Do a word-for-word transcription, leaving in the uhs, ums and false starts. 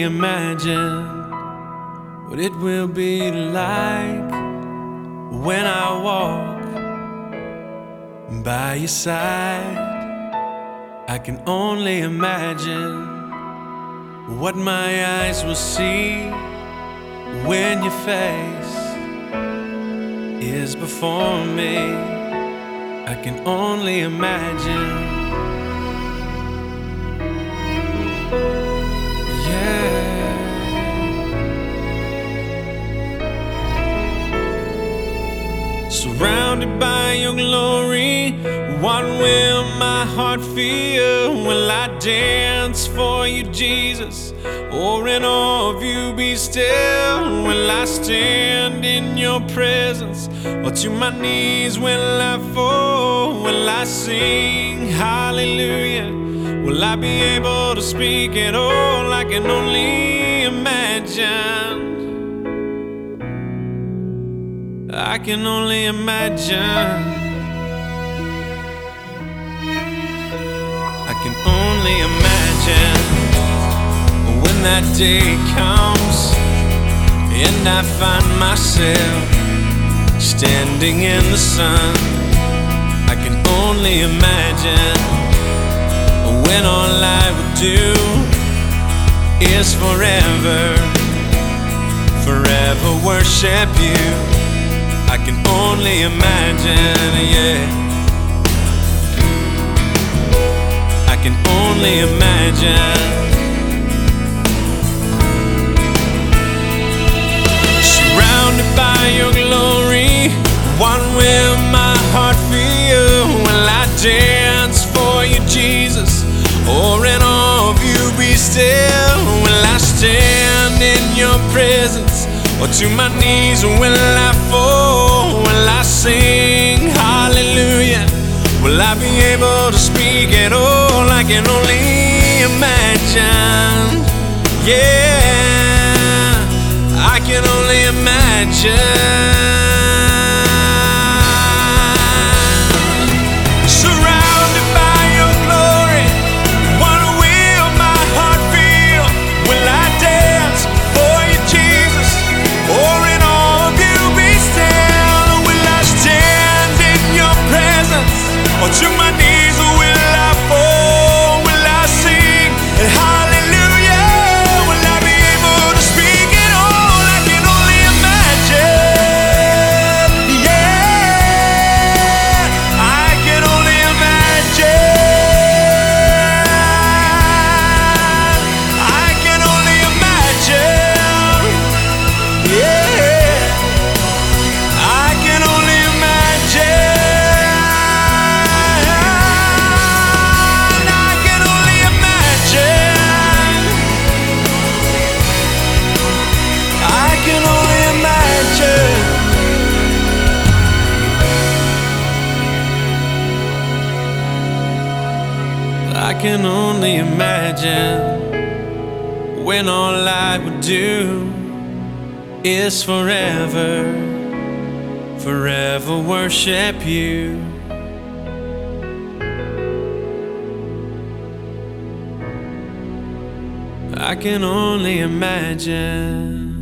imagine what it will be like when I walk by your side. I can only imagine what my eyes will see when your face is before me. I can only imagine. Yeah. Surrounded by your glory, what will my heart feel? Will I dance for you, Jesus? Or in awe of you be still? Will I stand in your presence? Or to my knees will I fall? Will I sing hallelujah? Will I be able to speak at all? I can only imagine. I can only imagine. I can only imagine when that day comes and I find myself standing in the sun. I can only imagine when all I would do is forever, forever worship you. I can only imagine, yeah. I can only imagine. Surrounded by your glory, what will my heart feel? Will I dance for you, Jesus? Or in awe of you be still? Will I stand in your presence? Or to my knees will I fall? Will I sing hallelujah? Will I be able to speak at all? I can only imagine. Yeah, I can only imagine. Surrounded by your glory, what will my heart feel? Will I dance for you, Jesus? Or in awe of you be still? Will I stand in your presence? Or to my knees will I fall? Will I sing hallelujah? Will I be able to speak at all? I can only imagine. Yeah, I can only imagine. I can only imagine. Yeah, I can only imagine. I can only imagine. I can only imagine. I can only imagine when all I would do is forever, forever worship you. I can only imagine.